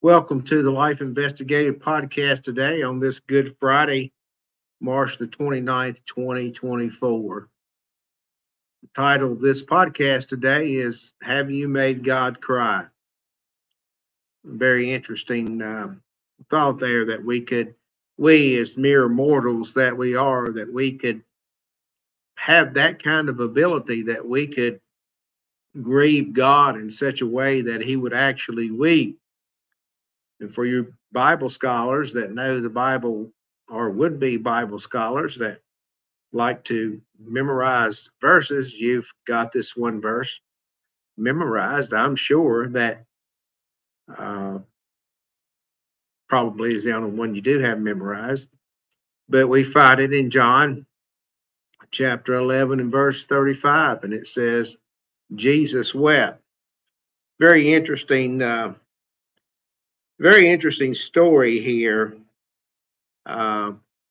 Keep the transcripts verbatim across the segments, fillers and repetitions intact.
Welcome to the Life Investigative Podcast today on this Good Friday, March the twenty-ninth, twenty twenty-four. The title of this podcast today is Have You Made God Cry? Very interesting uh, thought there that we could, we as mere mortals that we are, that we could have that kind of ability that we could grieve God in such a way that he would actually weep. And for you Bible scholars that know the Bible or would be Bible scholars that like to memorize verses, you've got this one verse memorized. I'm sure that uh, probably is the only one you do have memorized. But we find it in John chapter eleven and verse thirty-five, and it says, Jesus wept. Very interesting, uh, very interesting story here. Uh,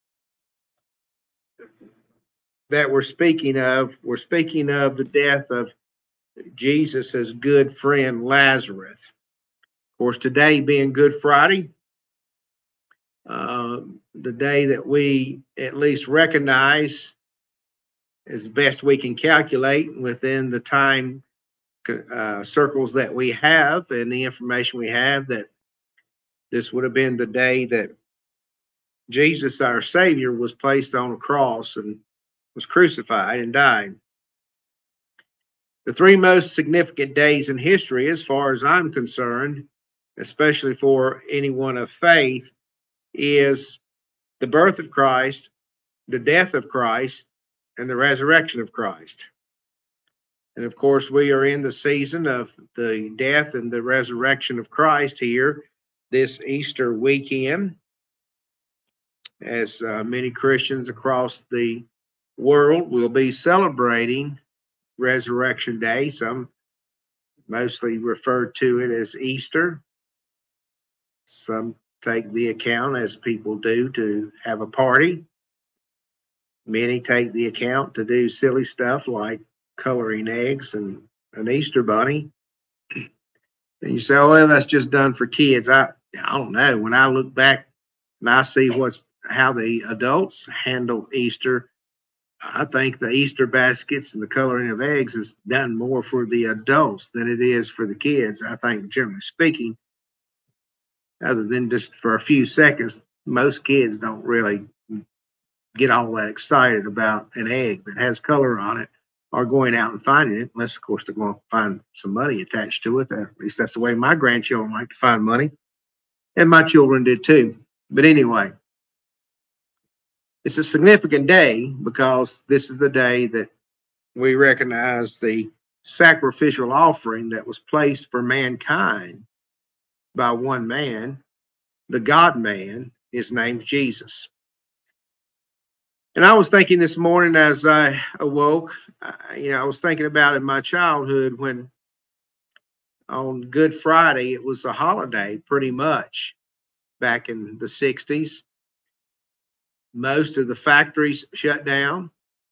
that we're speaking of. We're speaking of the death of Jesus' good friend Lazarus. Of course, today being Good Friday, uh, the day that we at least recognize as best we can calculate within the time uh, circles that we have and the information we have, that this would have been the day that Jesus, our Savior, was placed on a cross and was crucified and died. The three most significant days in history, as far as I'm concerned, especially for anyone of faith, is the birth of Christ, the death of Christ, and the resurrection of Christ. And of course, we are in the season of the death and the resurrection of Christ here this Easter weekend, as uh, many Christians across the world will be celebrating Resurrection Day. Some mostly refer to it as Easter. Some take the account, as people do, to have a party. Many take the account to do silly stuff like coloring eggs and an Easter bunny. And you say, oh, well, that's just done for kids. I, I don't know. When I look back and I see what's how the adults handle Easter, I think the Easter baskets and the coloring of eggs is done more for the adults than it is for the kids. I think, generally speaking, other than just for a few seconds, most kids don't really get all that excited about an egg that has color on it or going out and finding it, unless, of course, they're going to find some money attached to it. At least that's the way my grandchildren like to find money, and my children did too. But anyway, it's a significant day because this is the day that we recognize the sacrificial offering that was placed for mankind by one man, the God man. His name's Jesus. And I was thinking this morning as I awoke, uh, you know, I was thinking about in my childhood when on Good Friday, it was a holiday pretty much back in the sixties. Most of the factories shut down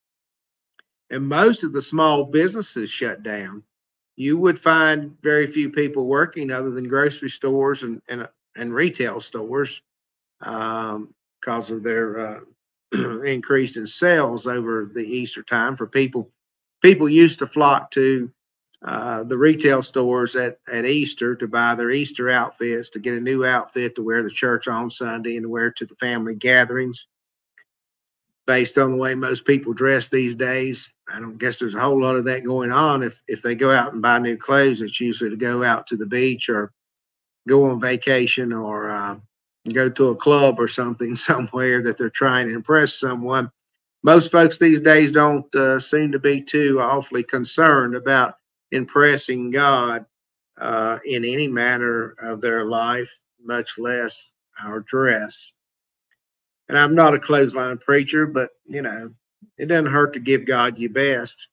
and most of the small businesses shut down. You would find very few people working other than grocery stores and, and, and retail stores um, because of their uh, increase in sales over the Easter time. For people, people used to flock to uh, the retail stores at, at Easter to buy their Easter outfits, to get a new outfit to wear to church on Sunday and to wear to the family gatherings. Based on the way most people dress these days, I don't guess there's a whole lot of that going on. If if they go out and buy new clothes, it's usually to go out to the beach or go on vacation or uh, go to a club or something somewhere that they're trying to impress someone. Most folks these days don't uh, seem to be too awfully concerned about impressing God uh, in any manner of their life, much less our dress. And I'm not a clothesline preacher, but you know, it doesn't hurt to give God your best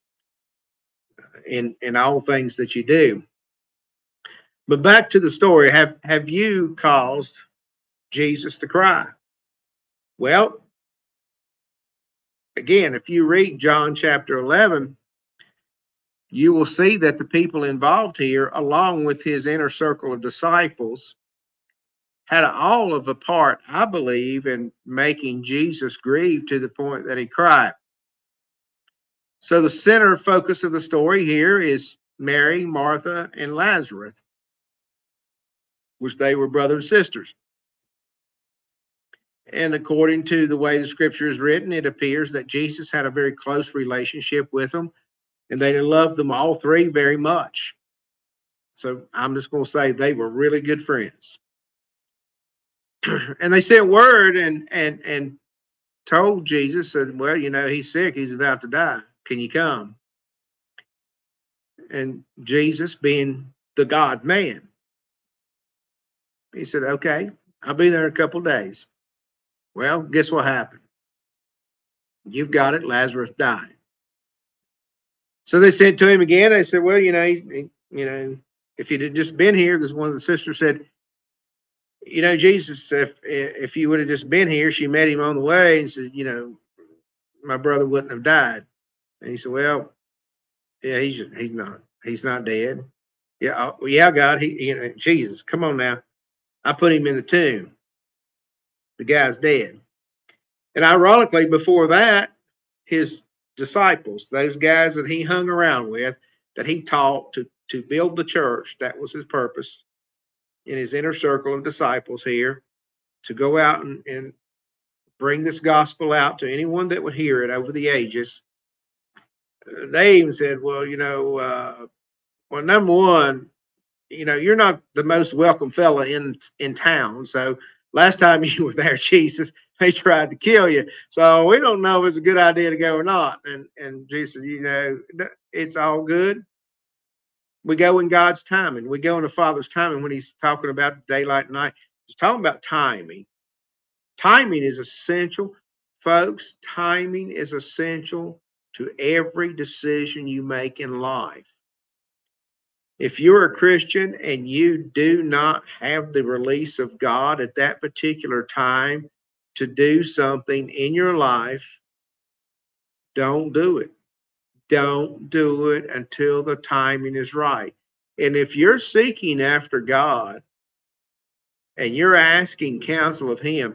in in all things that you do. But back to the story. Have have you caused Jesus to cry? Well, again, if you read John chapter eleven, you will see that the people involved here, along with his inner circle of disciples, had all of a part, I believe, in making Jesus grieve to the point that he cried. So the center focus of the story here is Mary, Martha, and Lazarus, which they were brother and sisters. And according to the way the scripture is written, it appears that Jesus had a very close relationship with them, and they loved them all three very much. So I'm just going to say they were really good friends. And they sent word and and and told Jesus, said, well, you know, he's sick, he's about to die. Can you come? And Jesus, being the God man, he said, okay, I'll be there in a couple of days. Well, guess what happened? You've got it. Lazarus died. So they sent to him again. They said, well, you know, he, you know, if you'd have just been here, this one of the sisters said, you know, Jesus, if if you would have just been here, she met him on the way and said, you know, my brother wouldn't have died. And he said, well, yeah, he's he's not he's not dead. Yeah, oh, yeah, God, he, you know, Jesus, come on now. I put him in the tomb. The guy's dead. And ironically, before that, his disciples, those guys that he hung around with, that he taught to, to build the church, that was his purpose in his inner circle of disciples here, to go out and, and bring this gospel out to anyone that would hear it over the ages. They even said, well, you know, uh, well, number one, you know, you're not the most welcome fella in in town. So last time you were there, Jesus, they tried to kill you. So we don't know if it's a good idea to go or not. And and Jesus, you know, it's all good. We go in God's timing. We go in the Father's timing. When he's talking about daylight and night, he's talking about timing. Timing is essential, folks. Timing is essential to every decision you make in life. If you're a Christian and you do not have the release of God at that particular time to do something in your life, don't do it. Don't do it until the timing is right. And if you're seeking after God and you're asking counsel of him,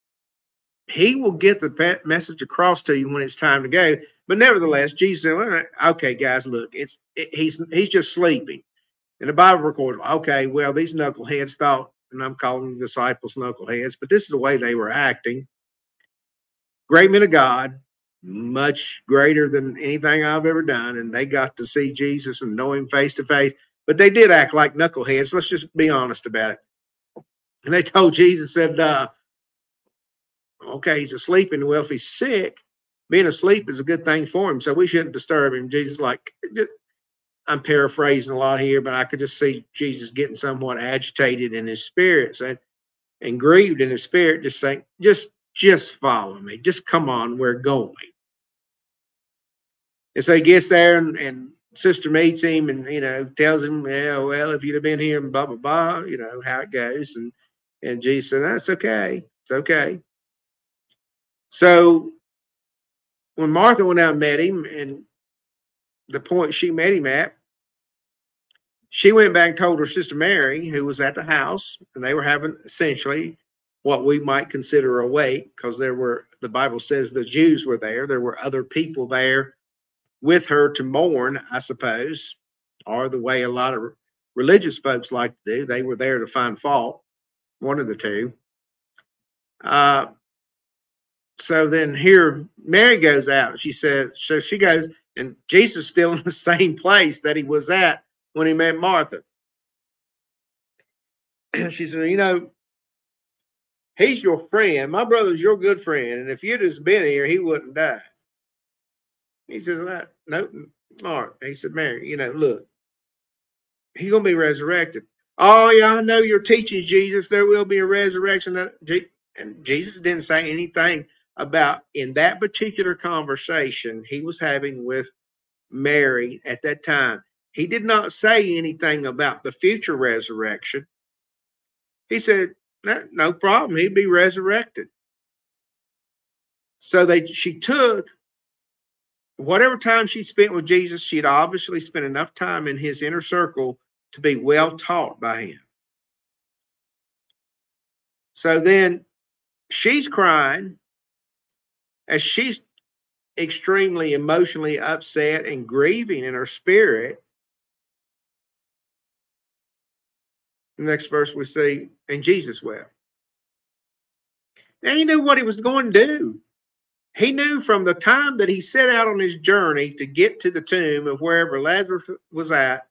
he will get the message across to you when it's time to go. But nevertheless, Jesus said, well, okay, guys, look, it's it, he's he's just sleeping. And the Bible records, okay, well, these knuckleheads thought, and I'm calling the disciples knuckleheads, but this is the way they were acting. Great men of God, much greater than anything I've ever done, and they got to see Jesus and know him face to face. But they did act like knuckleheads. Let's just be honest about it. And they told Jesus, said, uh, okay, he's asleep, and well, if he's sick, being asleep is a good thing for him, so we shouldn't disturb him. Jesus, like, I'm paraphrasing a lot here, but I could just see Jesus getting somewhat agitated in his spirit and, and grieved in his spirit, just saying, just, just follow me. Just come on, we're going. And so he gets there and, and sister meets him and, you know, tells him, yeah, well, if you'd have been here and blah, blah, blah, you know, how it goes. And, and Jesus said, that's okay. It's okay. So when Martha went out and met him, and the point she met him at, she went back and told her sister Mary, who was at the house, and they were having essentially what we might consider a wake, because there were, the Bible says the Jews were there. There were other people there with her to mourn, I suppose, or the way a lot of religious folks like to do. They were there to find fault, one of the two. Uh, so then here Mary goes out. She said, so she goes, and Jesus is still in the same place that he was at when he met Martha. And she said, you know, he's your friend. My brother's your good friend. And if you'd just been here, he wouldn't die. He says, no, no, Mark. He said, Mary, you know, look, he's going to be resurrected. Oh, yeah, I know your teachings, Jesus. There will be a resurrection. And Jesus didn't say anything about, in that particular conversation he was having with Mary at that time, he did not say anything about the future resurrection. He said, no, no problem. He'd be resurrected. So they, she took whatever time she spent with Jesus. She'd obviously spent enough time in his inner circle to be well taught by him. So then she's crying as she's extremely emotionally upset and grieving in her spirit. The next verse we see, and Jesus wept. Now he knew what he was going to do. He knew from the time that he set out on his journey to get to the tomb of wherever Lazarus was at,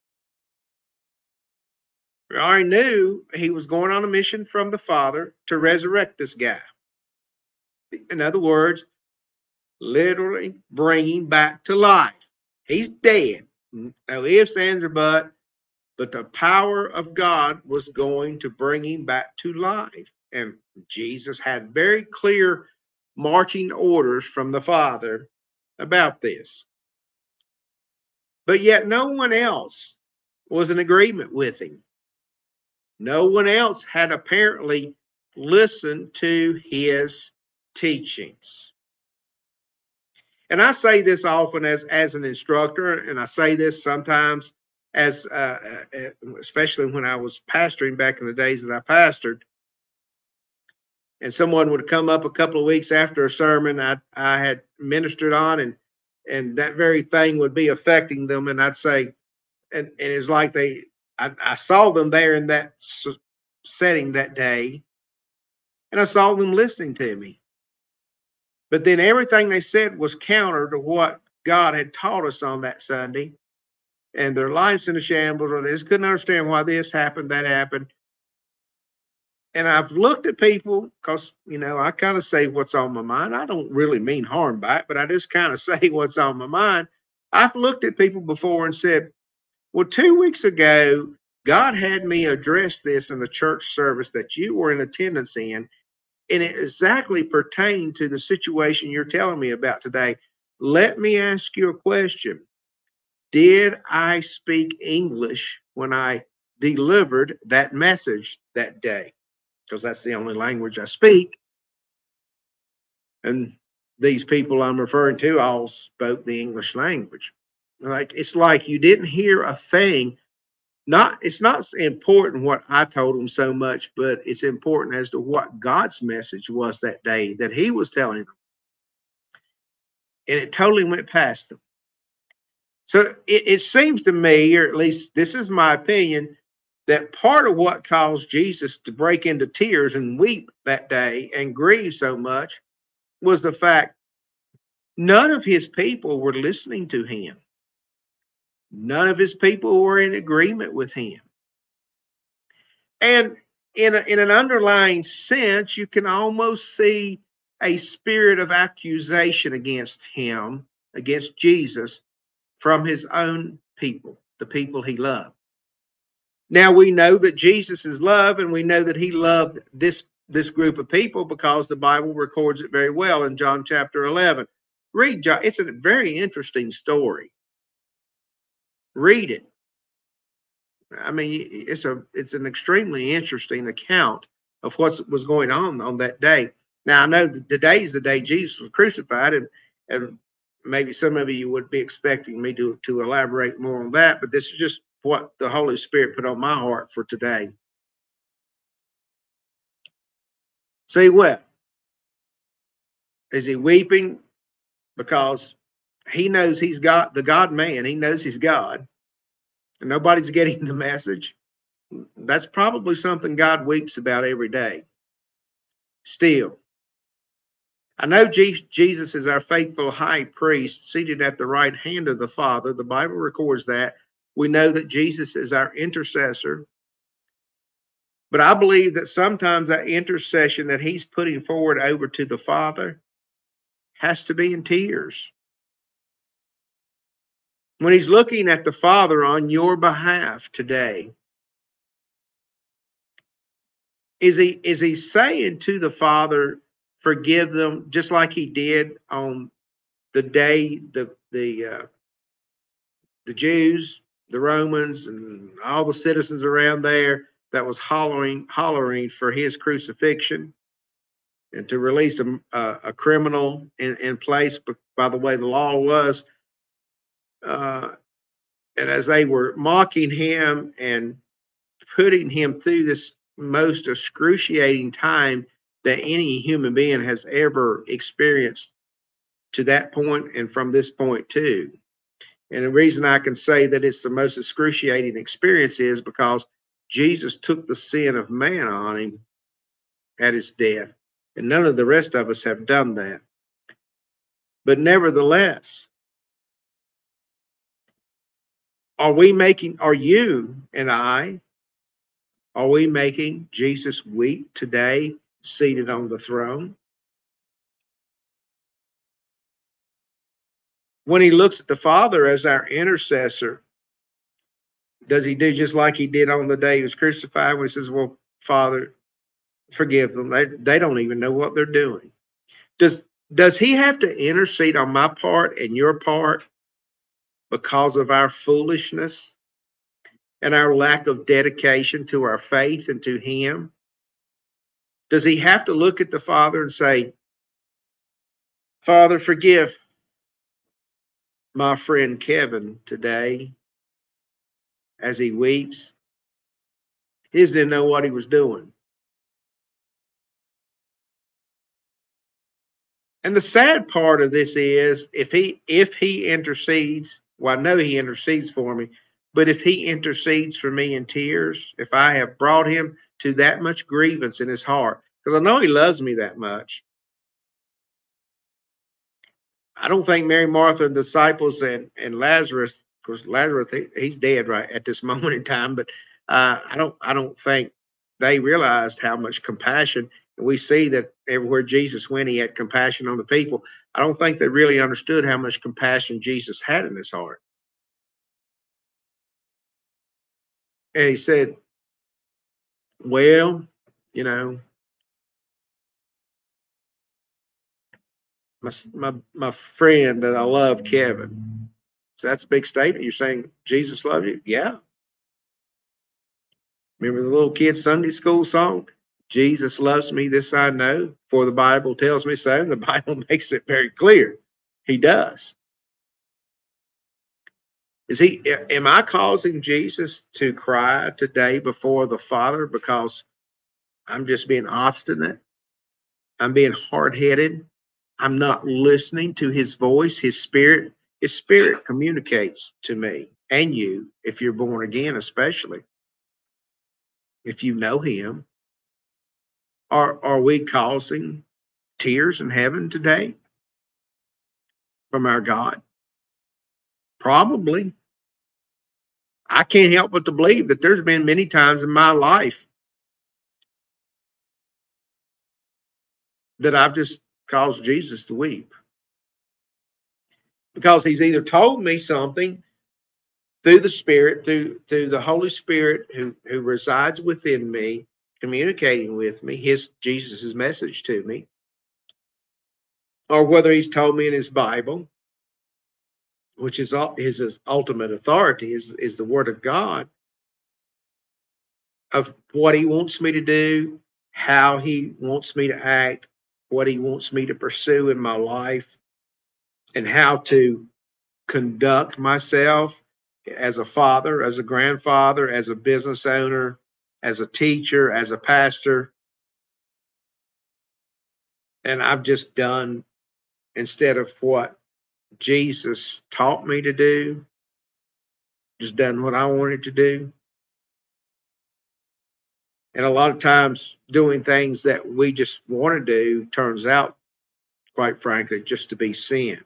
he already knew he was going on a mission from the Father to resurrect this guy. In other words, literally bringing back to life. He's dead. No ifs, ands, or buts, but the power of God was going to bring him back to life. And Jesus had very clear marching orders from the Father about this. But yet no one else was in agreement with him. No one else had apparently listened to his teachings. And I say this often as, as an instructor, and I say this sometimes as, uh, especially when I was pastoring back in the days that I pastored, and someone would come up a couple of weeks after a sermon I, I had ministered on, and and that very thing would be affecting them. And I'd say, and, and it's like they, I, I saw them there in that setting that day, and I saw them listening to me. But then everything they said was counter to what God had taught us on that Sunday, and their lives in a shambles, or they just couldn't understand why this happened, that happened. And I've looked at people because, you know, I kind of say what's on my mind. I don't really mean harm by it, but I just kind of say what's on my mind. I've looked at people before and said, well, two weeks ago, God had me address this in the church service that you were in attendance in, and it exactly pertained to the situation you're telling me about today. Let me ask you a question. Did I speak English when I delivered that message that day? Because that's the only language I speak. And these people I'm referring to all spoke the English language. Like, it's like you didn't hear a thing. Not, it's not important what I told them so much, but it's important as to what God's message was that day that he was telling them. And it totally went past them. So it, it seems to me, or at least this is my opinion, that part of what caused Jesus to break into tears and weep that day and grieve so much was the fact none of his people were listening to him. None of his people were in agreement with him. And in, a, in an underlying sense, you can almost see a spirit of accusation against him, against Jesus, from his own people, the people he loved. Now we know that Jesus is love, and we know that he loved this, this group of people because the Bible records it very well in John chapter eleven. Read John. It's a very interesting story. Read it. I mean, it's a it's an extremely interesting account of what was going on on that day. Now I know that today is the day Jesus was crucified, and and maybe some of you would be expecting me to to elaborate more on that, but this is just what the Holy Spirit put on my heart for today. So he wept. Is he weeping because he knows he's got the God man? He knows he's God, and nobody's getting the message. That's probably something God weeps about every day. Still, I know Jesus is our faithful high priest seated at the right hand of the Father. The Bible records that. We know that Jesus is our intercessor. But I believe that sometimes that intercession that he's putting forward over to the Father has to be in tears. When he's looking at the Father on your behalf today, is he, is he saying to the Father, forgive them, just like he did on the day the the uh, the Jews, the Romans, and all the citizens around there that was hollering hollering for his crucifixion and to release a, a, a criminal in, in place, but by the way the law was, uh, and as they were mocking him and putting him through this most excruciating time that any human being has ever experienced to that point and from this point too. And the reason I can say that it's the most excruciating experience is because Jesus took the sin of man on him at his death. And none of the rest of us have done that. But nevertheless, are we making, are you and I, are we making Jesus weep today, seated on the throne? When he looks at the Father as our intercessor, does he do just like he did on the day he was crucified, when he says, well, Father, forgive them. They, they don't even know what they're doing. Does, does he have to intercede on my part and your part because of our foolishness and our lack of dedication to our faith and to him? Does he have to look at the Father and say, Father, forgive my friend Kevin today as he weeps? He just didn't know what he was doing. And the sad part of this is, if he if he intercedes, well, I know he intercedes for me, but if he intercedes for me in tears, if I have brought him to that much grievance in his heart, because I know he loves me that much. I don't think Mary, Martha, and the disciples, and, and Lazarus, of course, Lazarus, he, he's dead right at this moment in time, but uh, I don't I don't think they realized how much compassion. And we see that everywhere Jesus went, he had compassion on the people. I don't think they really understood how much compassion Jesus had in his heart. And he said, well, you know, my, my, my friend that I love, Kevin. So that's a big statement. You're saying Jesus loved you? Yeah. Remember the little kid Sunday school song? Jesus loves me, this I know, for the Bible tells me so. The Bible makes it very clear. He does. Is he, am I causing Jesus to cry today before the Father because I'm just being obstinate? I'm being hard-headed. I'm not listening to his voice, his spirit. His spirit communicates to me and you, if you're born again, especially if you know him. Are, are we causing tears in heaven today from our God? Probably. I can't help but to believe that there's been many times in my life that I've just caused Jesus to weep, because he's either told me something through the Spirit, through through the Holy Spirit who, who resides within me, communicating with me, his Jesus's message to me, or whether he's told me in his Bible, which is his, his ultimate authority, is, is the Word of God, of what he wants me to do, how he wants me to act, what he wants me to pursue in my life, and how to conduct myself as a father, as a grandfather, as a business owner, as a teacher, as a pastor. And I've just done, instead of what Jesus taught me to do, just done what I wanted to do. And a lot of times doing things that we just want to do turns out, quite frankly, just to be sin.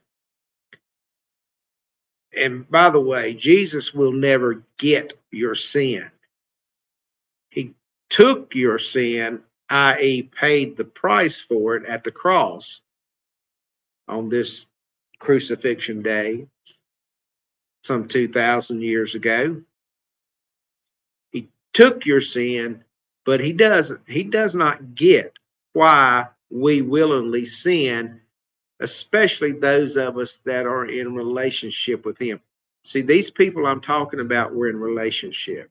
And by the way, Jesus will never get your sin. He took your sin, that is paid the price for it at the cross on this crucifixion day, some two thousand years ago. He took your sin, but he doesn't, he does not get why we willingly sin, especially those of us that are in relationship with him. See, these people I'm talking about were in relationship.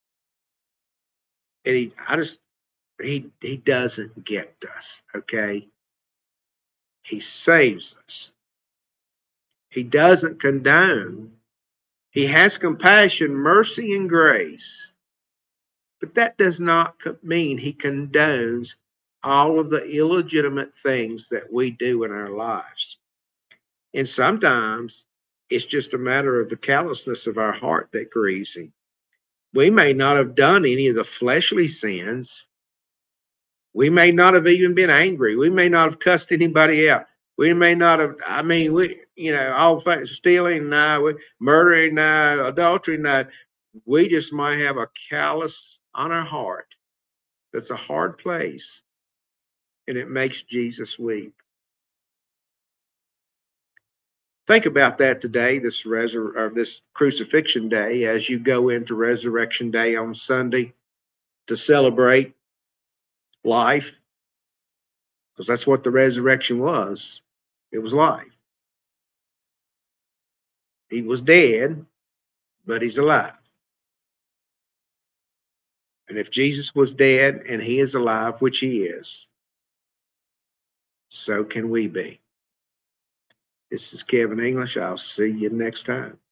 And he, I just, he, he doesn't get us, okay? He saves us. He doesn't condone. He has compassion, mercy, and grace. But that does not mean he condones all of the illegitimate things that we do in our lives. And sometimes it's just a matter of the callousness of our heart that grieves him. We may not have done any of the fleshly sins. We may not have even been angry. We may not have cussed anybody out. We may not have, I mean, we, you know, all things, stealing, no, murdering, no, adultery, no. We just might have a callous on our heart. That's a hard place. And it makes Jesus weep. Think about that today, this resur- or this crucifixion day, as you go into Resurrection Day on Sunday to celebrate life, because that's what the resurrection was. It was life. He was dead, but he's alive. And if Jesus was dead and he is alive, which he is, so can we be. This is Kevin English. I'll see you next time.